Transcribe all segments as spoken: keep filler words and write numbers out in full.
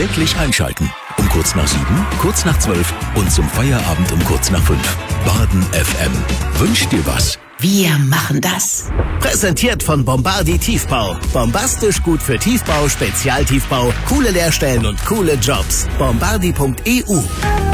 Täglich einschalten. Um kurz nach sieben, kurz nach zwölf und zum Feierabend um kurz nach fünf. Baden F M. Wünscht dir was? Wir machen das. Präsentiert von Bombardi Tiefbau. Bombastisch gut für Tiefbau, Spezialtiefbau, coole Lehrstellen und coole Jobs. Bombardi punkt e u.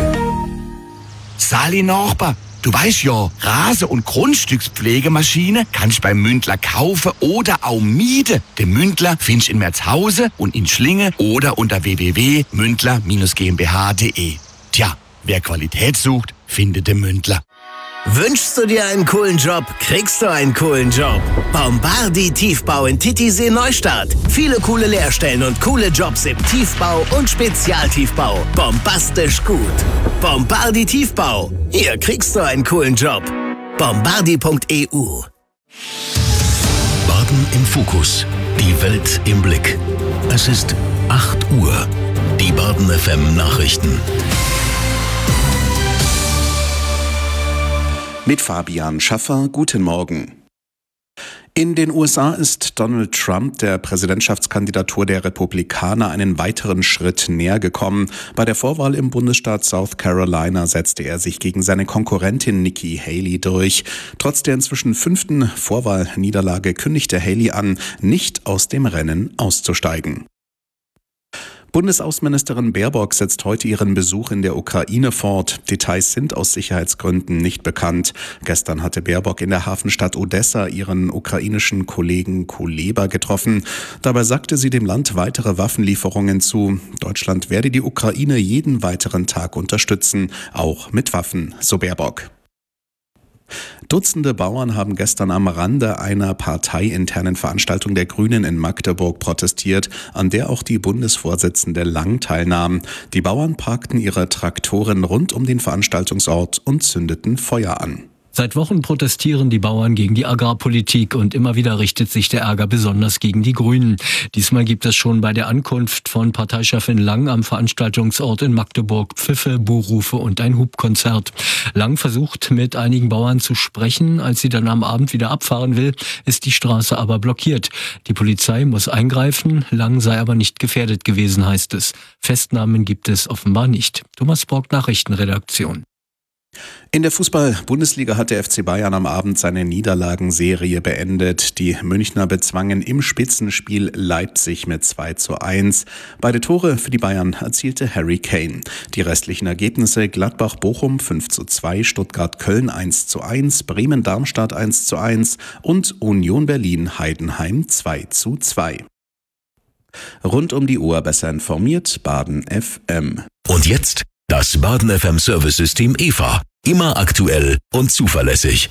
Sali Nachbar, du weißt ja, Rase- und Grundstückspflegemaschine kannst beim Mündler kaufen oder auch mieten. Den Mündler findest in Merzhausen und in Schlinge oder unter w w w punkt mündler Bindestrich g m b h punkt d e. Tja, wer Qualität sucht, findet den Mündler. Wünschst du dir einen coolen Job, kriegst du einen coolen Job. Bombardi Tiefbau in Titisee Neustadt. Viele coole Lehrstellen und coole Jobs im Tiefbau und Spezialtiefbau. Bombastisch gut. Bombardi Tiefbau. Hier kriegst du einen coolen Job. Bombardi punkt e u. Baden im Fokus. Die Welt im Blick. Es ist acht Uhr. Die Baden F M Nachrichten. Mit Fabian Schaffer, guten Morgen. In den U S A ist Donald Trump der Präsidentschaftskandidatur der Republikaner einen weiteren Schritt näher gekommen. Bei der Vorwahl im Bundesstaat South Carolina setzte er sich gegen seine Konkurrentin Nikki Haley durch. Trotz der inzwischen fünften Vorwahlniederlage kündigte Haley an, nicht aus dem Rennen auszusteigen. Bundesaußenministerin Baerbock setzt heute ihren Besuch in der Ukraine fort. Details sind aus Sicherheitsgründen nicht bekannt. Gestern hatte Baerbock in der Hafenstadt Odessa ihren ukrainischen Kollegen Kuleba getroffen. Dabei sagte sie dem Land weitere Waffenlieferungen zu. Deutschland werde die Ukraine jeden weiteren Tag unterstützen, auch mit Waffen, so Baerbock. Dutzende Bauern haben gestern am Rande einer parteiinternen Veranstaltung der Grünen in Magdeburg protestiert, an der auch die Bundesvorsitzende Lang teilnahm. Die Bauern parkten ihre Traktoren rund um den Veranstaltungsort und zündeten Feuer an. Seit Wochen protestieren die Bauern gegen die Agrarpolitik und immer wieder richtet sich der Ärger besonders gegen die Grünen. Diesmal gibt es schon bei der Ankunft von Parteichefin Lang am Veranstaltungsort in Magdeburg Pfiffe, Buhrufe und ein Hubkonzert. Lang versucht mit einigen Bauern zu sprechen. Als sie dann am Abend wieder abfahren will, ist die Straße aber blockiert. Die Polizei muss eingreifen. Lang sei aber nicht gefährdet gewesen, heißt es. Festnahmen gibt es offenbar nicht. Thomas Borg, Nachrichtenredaktion. In der Fußball-Bundesliga hat der F C Bayern am Abend seine Niederlagenserie beendet. Die Münchner bezwangen im Spitzenspiel Leipzig mit zwei zu eins. Beide Tore für die Bayern erzielte Harry Kane. Die restlichen Ergebnisse: Gladbach-Bochum fünf zu zwei, Stuttgart-Köln eins zu eins, Bremen-Darmstadt eins zu eins und Union Berlin-Heidenheim zwei zu zwei. Rund um die Uhr besser informiert, Baden F M. Und jetzt das Baden F M Service-System E V A. Immer aktuell und zuverlässig.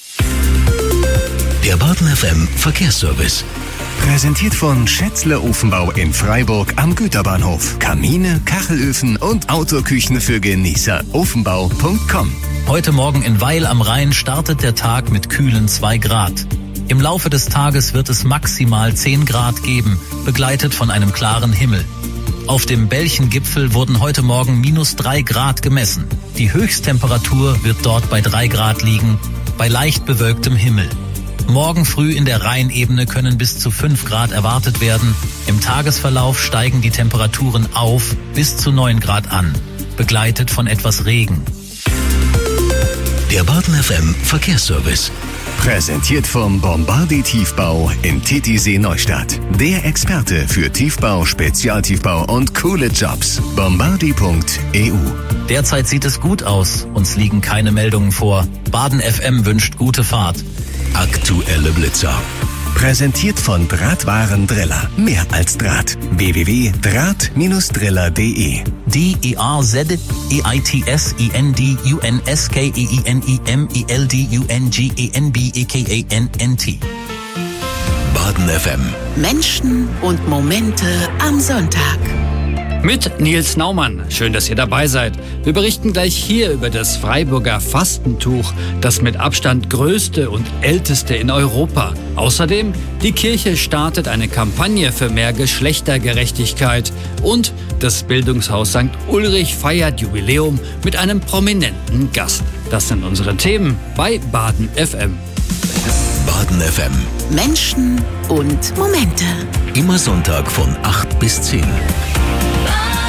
Der Baden F M Verkehrsservice. Präsentiert von Schätzle Ofenbau in Freiburg am Güterbahnhof. Kamine, Kachelöfen und Autoküchen für Genießer. ofenbau punkt com. Heute Morgen in Weil am Rhein startet der Tag mit kühlen zwei Grad. Im Laufe des Tages wird es maximal zehn Grad geben, begleitet von einem klaren Himmel. Auf dem Belchengipfel wurden heute Morgen minus drei Grad gemessen. Die Höchsttemperatur wird dort bei drei Grad liegen, bei leicht bewölktem Himmel. Morgen früh in der Rheinebene können bis zu fünf Grad erwartet werden. Im Tagesverlauf steigen die Temperaturen auf bis zu neun Grad an, begleitet von etwas Regen. Der Baden F M Verkehrsservice. Präsentiert vom Bombardi Tiefbau in Titisee Neustadt. Der Experte für Tiefbau, Spezialtiefbau und coole Jobs. Bombardi punkt e u. Derzeit sieht es gut aus. Uns liegen keine Meldungen vor. Baden F M wünscht gute Fahrt. Aktuelle Blitzer. Präsentiert von Drahtwaren Driller. Mehr als Draht. w w w punkt draht Bindestrich driller punkt d e. D E R Z E I T S E N D U N S K E I N I M E L D U N G E N B E K A N N T. Baden F M. Menschen und Momente am Sonntag. Mit Nils Naumann. Schön, dass ihr dabei seid. Wir berichten gleich hier über das Freiburger Fastentuch, das mit Abstand größte und älteste in Europa. Außerdem, die Kirche startet eine Kampagne für mehr Geschlechtergerechtigkeit und das Bildungshaus Sankt Ulrich feiert Jubiläum mit einem prominenten Gast. Das sind unsere Themen bei Baden F M. Baden F M. Menschen und Momente. Immer Sonntag von acht bis zehn. Baden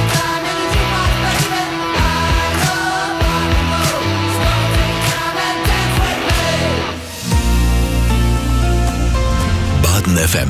Baden F M.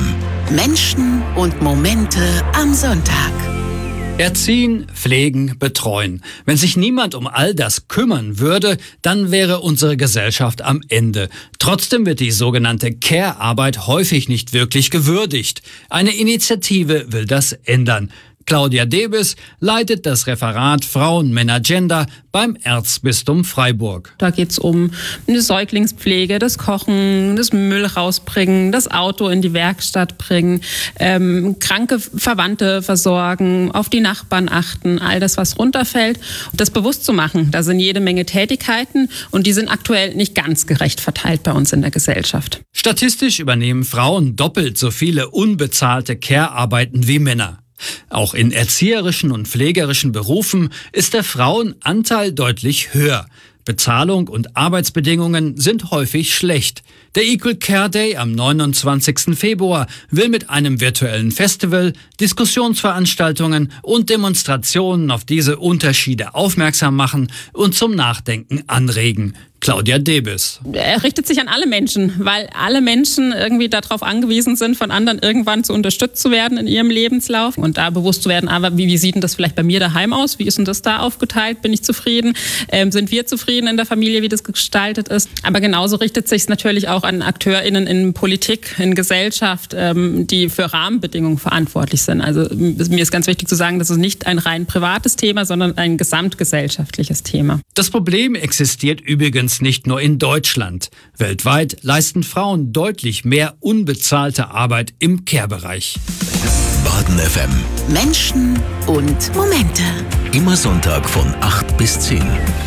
Menschen und Momente am Sonntag. Erziehen, pflegen, betreuen. Wenn sich niemand um all das kümmern würde, dann wäre unsere Gesellschaft am Ende. Trotzdem wird die sogenannte Care-Arbeit häufig nicht wirklich gewürdigt. Eine Initiative will das ändern. Claudia Debes leitet das Referat Frauen, Männer, Gender beim Erzbistum Freiburg. Da geht es um eine Säuglingspflege, das Kochen, das Müll rausbringen, das Auto in die Werkstatt bringen, ähm, kranke Verwandte versorgen, auf die Nachbarn achten, all das, was runterfällt. Das bewusst zu machen, da sind jede Menge Tätigkeiten und die sind aktuell nicht ganz gerecht verteilt bei uns in der Gesellschaft. Statistisch übernehmen Frauen doppelt so viele unbezahlte Care-Arbeiten wie Männer. Auch in erzieherischen und pflegerischen Berufen ist der Frauenanteil deutlich höher. Bezahlung und Arbeitsbedingungen sind häufig schlecht. Der Equal Care Day am neunundzwanzigsten Februar will mit einem virtuellen Festival, Diskussionsveranstaltungen und Demonstrationen auf diese Unterschiede aufmerksam machen und zum Nachdenken anregen. Claudia Debes. Er richtet sich an alle Menschen, weil alle Menschen irgendwie darauf angewiesen sind, von anderen irgendwann zu unterstützt zu werden in ihrem Lebenslauf und da bewusst zu werden, aber wie, wie sieht denn das vielleicht bei mir daheim aus? Wie ist denn das da aufgeteilt? Bin ich zufrieden? Ähm, sind wir zufrieden in der Familie, wie das gestaltet ist? Aber genauso richtet sich es natürlich auch an AkteurInnen in Politik, in Gesellschaft, ähm, die für Rahmenbedingungen verantwortlich sind. Also mir ist ganz wichtig zu sagen, das ist nicht ein rein privates Thema, sondern ein gesamtgesellschaftliches Thema. Das Problem existiert übrigens nicht nur in Deutschland. Weltweit leisten Frauen deutlich mehr unbezahlte Arbeit im Care-Bereich. Baden F M. Menschen und Momente. Immer Sonntag von acht bis zehn.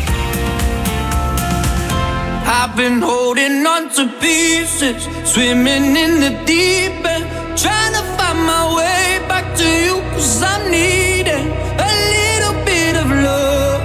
I've been holding on to pieces, swimming in the deep end, trying to find my way back to you, 'cause I'm needing a little bit of love,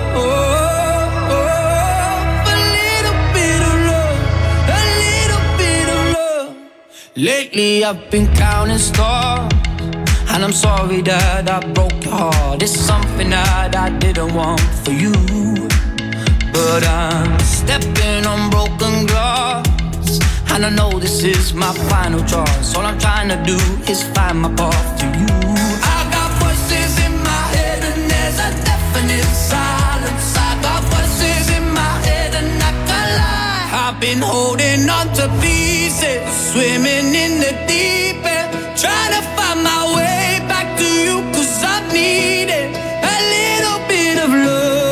a little bit of love, a little bit of love. Lately I've been counting stars, and I'm sorry that I broke your heart. It's something that I didn't want for you, but I'm stepping on broken glass, and I know this is my final choice. All I'm trying to do is find my path to you. I got voices in my head and there's a definite silence. I got voices in my head and I can't lie. I've been holding on to pieces, swimming in the deep end, trying to find my way back to you, 'cause I need it, a little bit of love.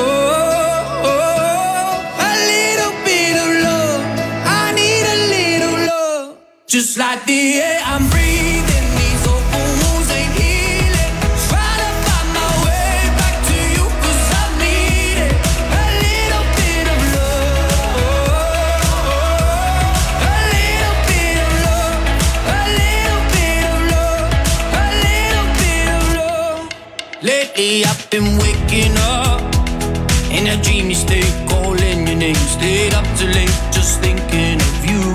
Just like the air I'm breathing, these open wounds ain't healing. Try to find my way back to you, 'cause I need it, a little bit of love, a little bit of love, a little bit of love, a little bit of love. Lately I've been waking up in a dreamy state, calling your name, stayed up too late, just thinking of you.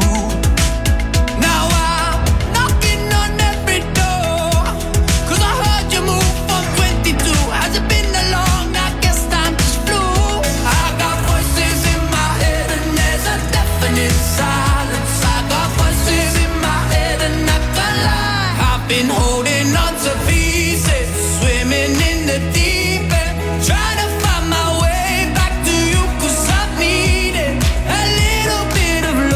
Been holding on to pieces, swimming in the deep end, trying to find my way back to you, 'cause I need it, a little bit of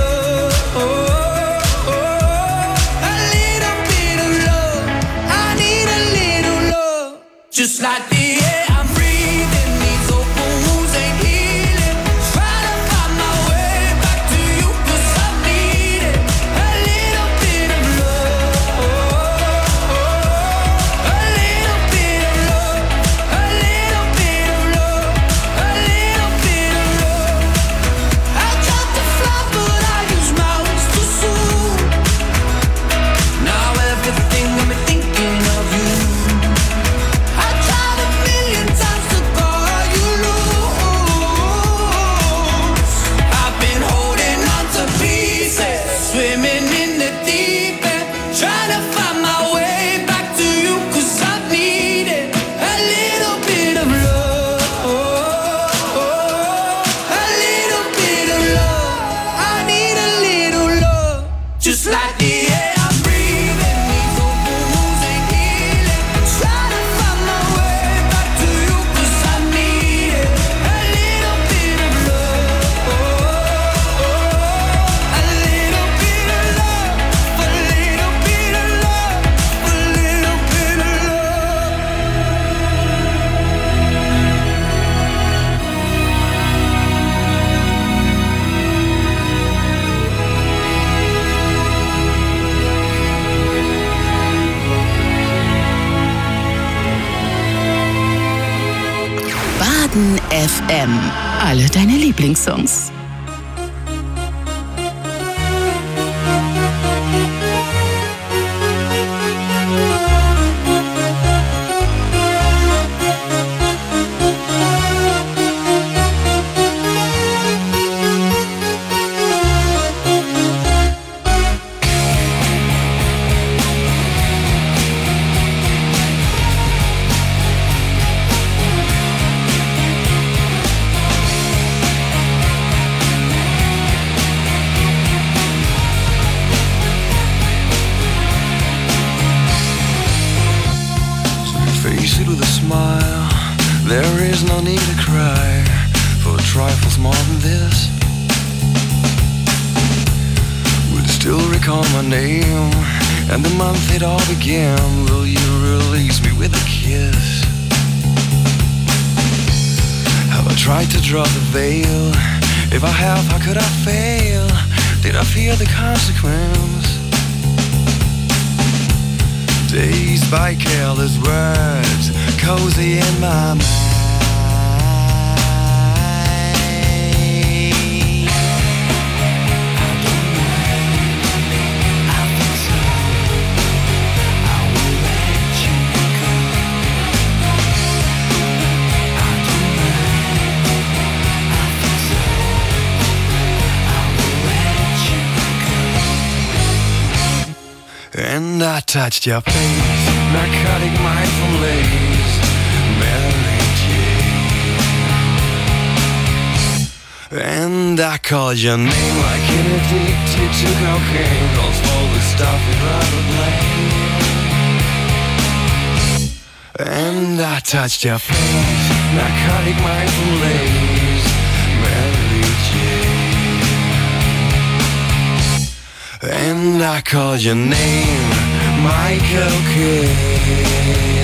F M. Alle deine Lieblingssongs. And the month it all began, will you release me with a kiss? Have I tried to draw the veil? If I have, how could I fail? Did I fear the consequence? Dazed by careless words, cozy in my mind. And I touched your face, narcotic mindful lace, Mary Jane. And I called your name like an addicted to cocaine, calls for the stuff you'd rather blame. And I touched your face, narcotic mindful lace, Mary Jane. And I called your name, Michael Kidd.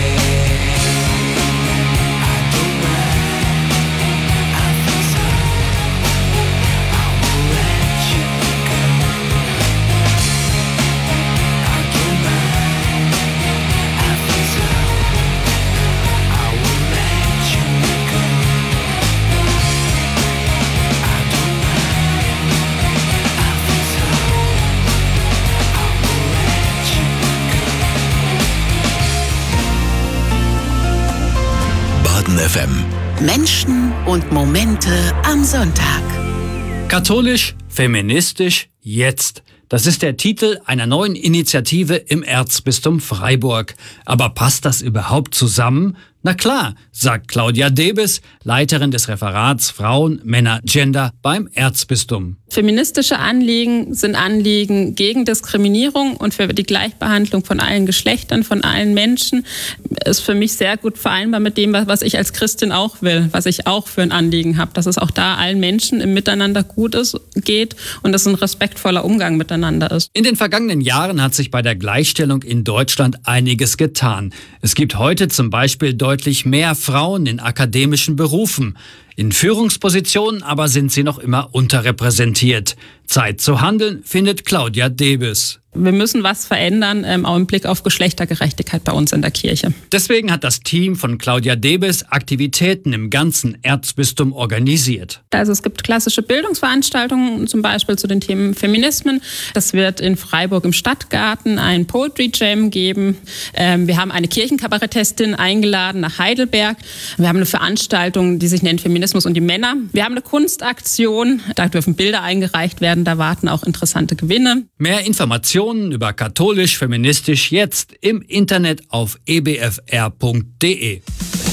F M. Menschen und Momente am Sonntag. Katholisch, feministisch, jetzt. Das ist der Titel einer neuen Initiative im Erzbistum Freiburg. Aber passt das überhaupt zusammen? Na klar, sagt Claudia Debes, Leiterin des Referats Frauen, Männer, Gender beim Erzbistum. Feministische Anliegen sind Anliegen gegen Diskriminierung und für die Gleichbehandlung von allen Geschlechtern, von allen Menschen. Ist für mich sehr gut vereinbar mit dem, was ich als Christin auch will, was ich auch für ein Anliegen habe, dass es auch da allen Menschen im Miteinander gut ist, geht und dass ein respektvoller Umgang miteinander ist. In den vergangenen Jahren hat sich bei der Gleichstellung in Deutschland einiges getan. Es gibt heute zum Beispiel deutlich mehr Frauen in akademischen Berufen. In Führungspositionen aber sind sie noch immer unterrepräsentiert. Zeit zu handeln, findet Claudia Debes. Wir müssen was verändern, ähm, auch im Blick auf Geschlechtergerechtigkeit bei uns in der Kirche. Deswegen hat das Team von Claudia Debes Aktivitäten im ganzen Erzbistum organisiert. Also es gibt klassische Bildungsveranstaltungen, zum Beispiel zu den Themen Feminismen. Das wird in Freiburg im Stadtgarten einen Poetry Jam geben. Ähm, wir haben eine Kirchenkabarettistin eingeladen nach Heidelberg. Wir haben eine Veranstaltung, die sich nennt Feminismus und die Männer. Wir haben eine Kunstaktion, da dürfen Bilder eingereicht werden, da warten auch interessante Gewinne. Mehr Informationen über katholisch, feministisch jetzt im Internet auf e b f r punkt d e.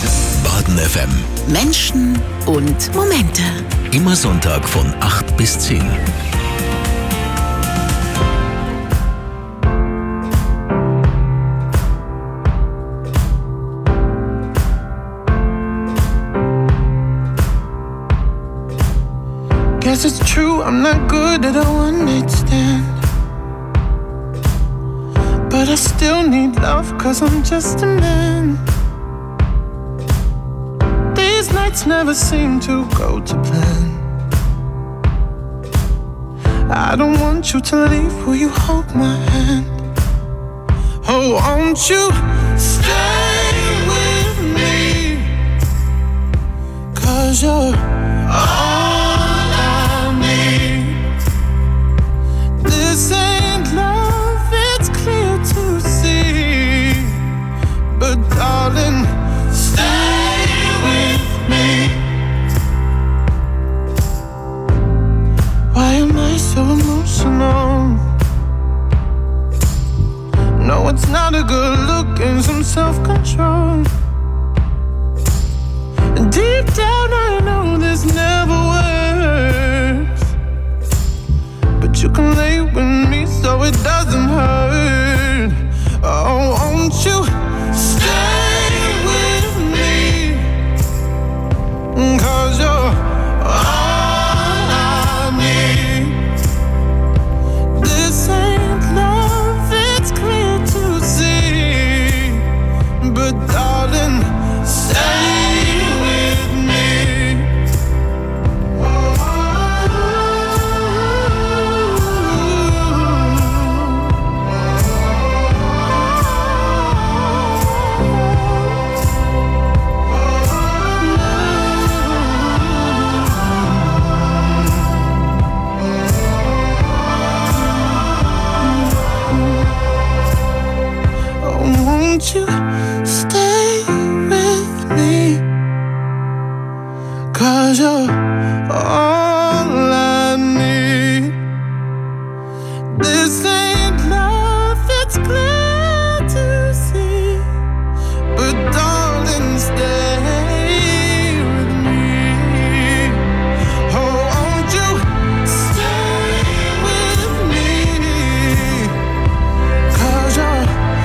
Baden F M. Menschen und Momente. Immer Sonntag von acht bis zehn. Guess it's true, I'm not good at a one-night stand. But I still need love, cause I'm just a man. These nights never seem to go to plan. I don't want you to leave, will you hold my hand? Oh, won't you stay with me? 'cause you're all I need. This ain't love, it's clear to see, but darling, stay with me. Why am I so emotional? No, it's not a good look and some self-control. And deep down I know this never works, but you can lay with me so it doesn't hurt. Oh, won't you stay with me? 'Cause you're all I need. This ain't love, it's clear to see, but darling, stay with me. Oh, won't you stay with me? 'Cause you're all I need. This ain't love, it's clear to see, but darling, stay with me. Oh, won't you stay with me? 'Cause you're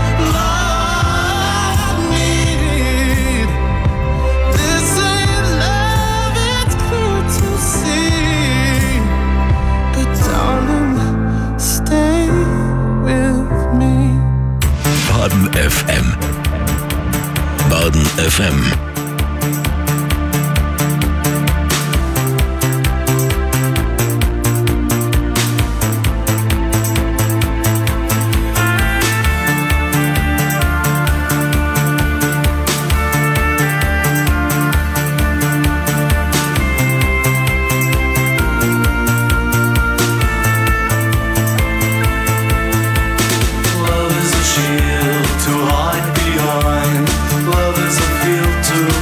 all I need. This ain't love, it's clear to see, but darling, stay with me. Baden F M. Baden F M. Love is a shield to hide behind. Love is a field to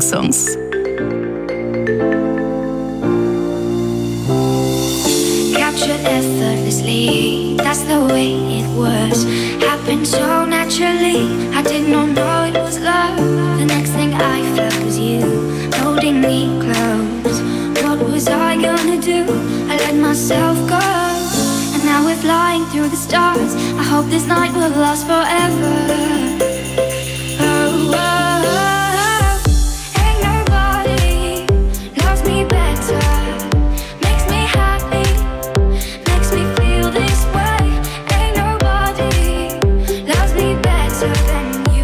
Songs. Captured effortlessly, that's the way it was. Happened so naturally, I did not know it was love. The next thing I felt was you, holding me close. What was I gonna do? I let myself go. And now we're flying through the stars. I hope this night will last forever. Oh, oh, oh. Ain't nobody loves me better. Makes me happy, makes me feel this way. Ain't nobody loves me better than you.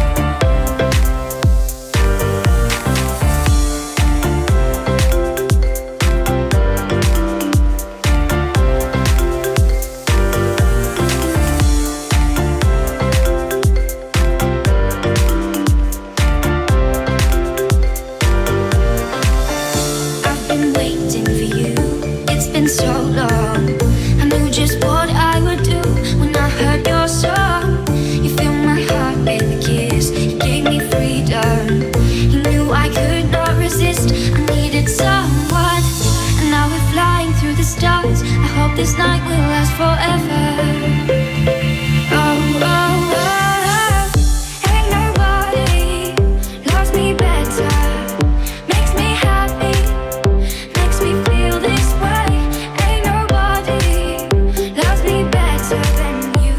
I've been waiting for you, it's been so long. I knew just what I would do when I heard your song. You filled my heart with a kiss, you gave me freedom. You knew I could not resist, I needed someone. And now we're flying through the stars. I hope this night will last forever. Oh, oh, oh, oh. Ain't nobody loves me better. Makes me happy, makes me feel this way. Ain't nobody loves me better than you.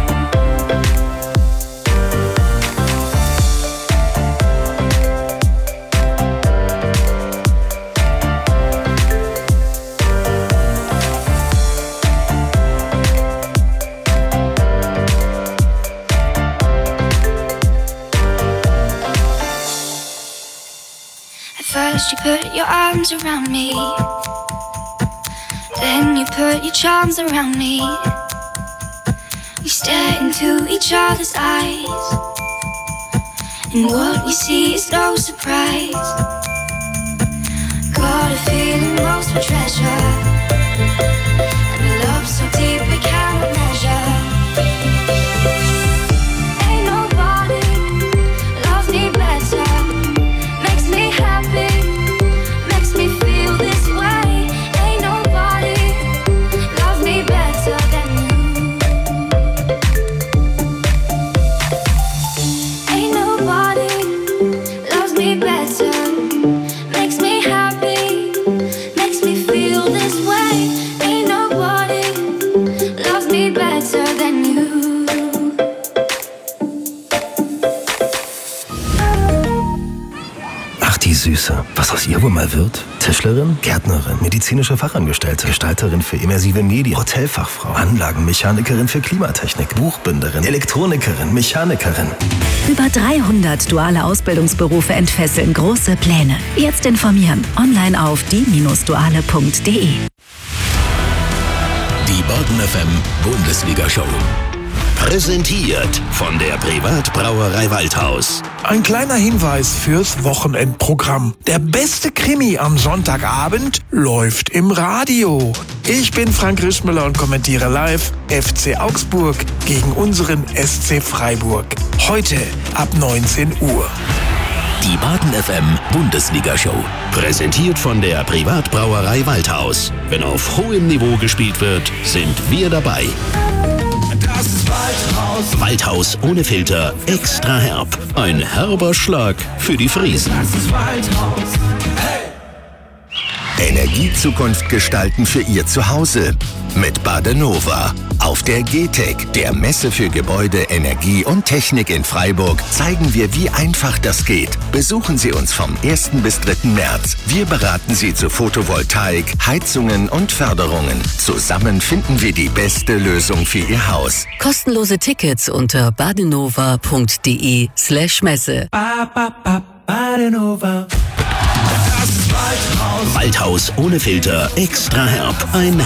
At first you put your arms around me, then you put your charms around me. We stare into each other's eyes, and what we see is no surprise. Got a feeling lost for treasure, and a love so deep we cannot measure. Ain't nobody loves me better. Makes me happy, makes me feel this way. Ain't nobody loves me better than you. Ain't nobody loves me better. Makes me happy, makes me feel this way. Ain't nobody loves me better than you. Ach, die Süße. Was aus ihr wohl mal wird? Tischlerin, Gärtnerin, medizinische Fachangestellte, Gestalterin für immersive Medien, Hotelfachfrau, Anlagenmechanikerin für Klimatechnik, Buchbinderin, Elektronikerin, Mechanikerin. Über dreihundert duale Ausbildungsberufe entfesseln große Pläne. Jetzt informieren. Online auf die duale punkt de. Die Baden F M Bundesliga-Show. Präsentiert von der Privatbrauerei Waldhaus. Ein kleiner Hinweis fürs Wochenendprogramm. Der beste Krimi am Sonntagabend läuft im Radio. Ich bin Frank Rischmüller und kommentiere live F C Augsburg gegen unseren S C Freiburg. Heute ab neunzehn Uhr. Die Baden F M Bundesliga-Show. Präsentiert von der Privatbrauerei Waldhaus. Wenn auf hohem Niveau gespielt wird, sind wir dabei. Das ist Waldhaus. Waldhaus ohne Filter, extra herb. Ein herber Schlag für die Friesen. Das ist Waldhaus. Hey. Energiezukunft gestalten für Ihr Zuhause. Mit Badenova. Auf der G-Tech, der Messe für Gebäude, Energie und Technik in Freiburg, zeigen wir, wie einfach das geht. Besuchen Sie uns vom ersten bis dritten März. Wir beraten Sie zu Photovoltaik, Heizungen und Förderungen. Zusammen finden wir die beste Lösung für Ihr Haus. Kostenlose Tickets unter badenova punkt de slash Messe. Ba, ba, ba, Badenova. Das ist Waldhaus. Waldhaus ohne Filter, extra herb. Ein